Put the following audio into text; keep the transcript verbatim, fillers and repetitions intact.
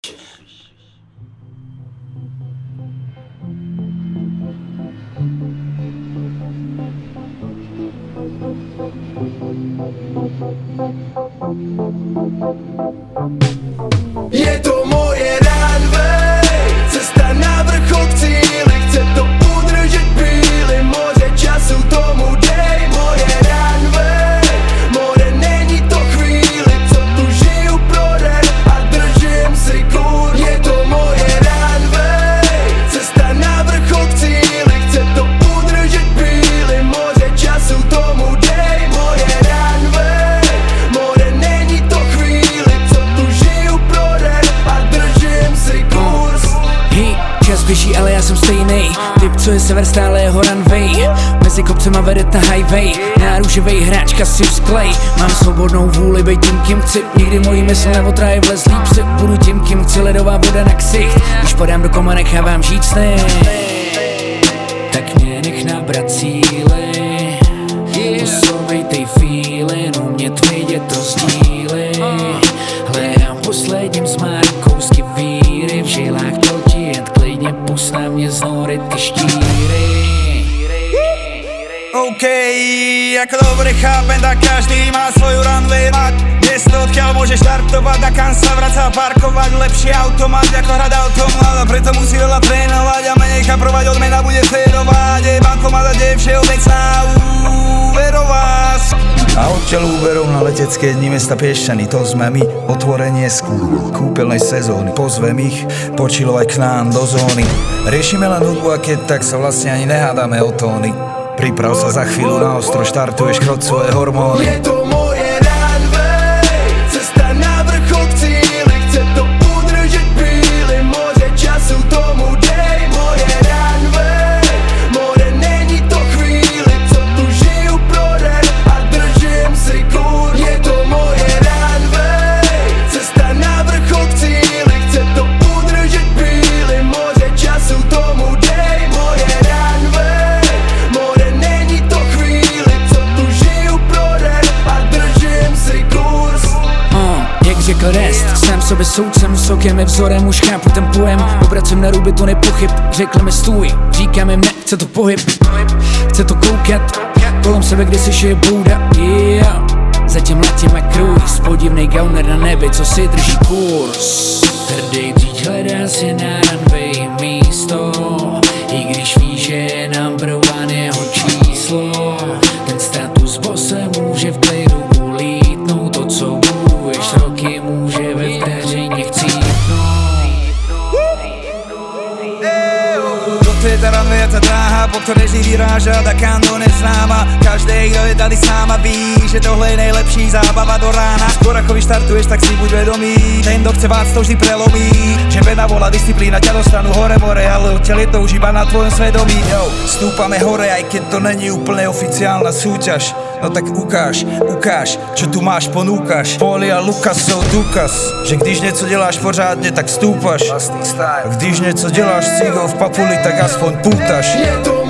Je to moje runway, cesta na vrchol k cíli, chce to udržet brýle, moře času tomu dej. Moje runway, more není to chvíli, co tu žiju pro den a držím si kurz. Je to moje runway, cesta na vrchol k cíli, chce to udržet brýle, moře času tomu dej. Moje runway, more není to chvíli, co tu žiju pro den a držím si kurz. Hej, čas běží, ale já jsem stejnej. Typ, co je sever, stále jeho runway. Mezi kopcema vede ta highway. Náruživej hráčka si vzklej. Mám svobodnou vůli být tím, kým chci. Nikdy mojí mysl neotráje vlezlý psy. Budu tím, kým chci, ledová voda na ksicht. Když padám do koma, nechávám žít sny. Tak mě nech nabrat síly. Posovej tej feeling, umět vidět rozdíly. Hledám posledním zmáru kousky víry. V žilách to ti jen klidně pust na mě znorit ty štíry. OK, ako dobre chápem, tak každý má svoju runway mať. Miesto, odkiaľ môže štartovať a kam sa vraca parkovať. Lepší automat ako hrať automat, a preto musí veľa trénovať a menej kaprovať, odmena bude férovať. Je bankomat a deje všeobecná úverová. A odtiaľ úverov na letecké dni mesta Piešťany, to sme my. Otvorenie z kúpeľnej sezóny, pozvem ich počilovať k nám do zóny. Riešime len hudbu a keď tak sa vlastne ani nehádame o tóny. Priprav sa, za chvíľu na ostro štartuješ krot svoje hormóny. Je to moje runway, cesta na vrchol k cíli, chce to udržet brýle, moře času tomu dej. Moje runway, more není to chvíli, co tu žiju pro den a držím si kurz. Je to moje runway, cesta na vrchol k cíli, chce to udržet brýle, moře času tomu dej. Moje runway, more není to chvíli, co tu žiju pro den a držím si kurz. Uh, jak řekl Rest, sám sobě soudcem, sokem je vzorem, už chápu ten pojem. Obracím na ruby, to nepochyb, řekli mi stůj, říkám jim ne, chce to pohyb, chce to koukat, kolem sebe kde si šije bůda, yeah. Zatím letím a cruise, podivnej gauner na nebi, co si drží kurz. Hrdý dříč hledá si na runway místo, i když ví, že je number one jeho číslo. Ten status bose může v klidu ulítnout, to co buduješ roky může ve vteřině chcípnout. Toto je tá runway a tá dráha, po ktorej vždy vyráža a kam do neznáma. Každý, kdo je tady sám a ví, že tohle je nejlepší zábava do rána. Skôr ako vyštartuješ, tak si buď vedomý, ten, kto chce vác, to vždy prelomí. Že veda, vola, disciplína ťa dostanú hore, more, ale odtiaľ je to už iba na tvojom svedomí. Yo, stúpame hore, aj keď to není úplne oficiálna súťaž. No tak ukáž, ukáž, čo tu máš, ponúkaš. Folia, Lukasov, důkaz, že když něco děláš pořádně, tak stúpaš. Když něco děláš s cigou v papuli, tak aspoň pútaš. Je to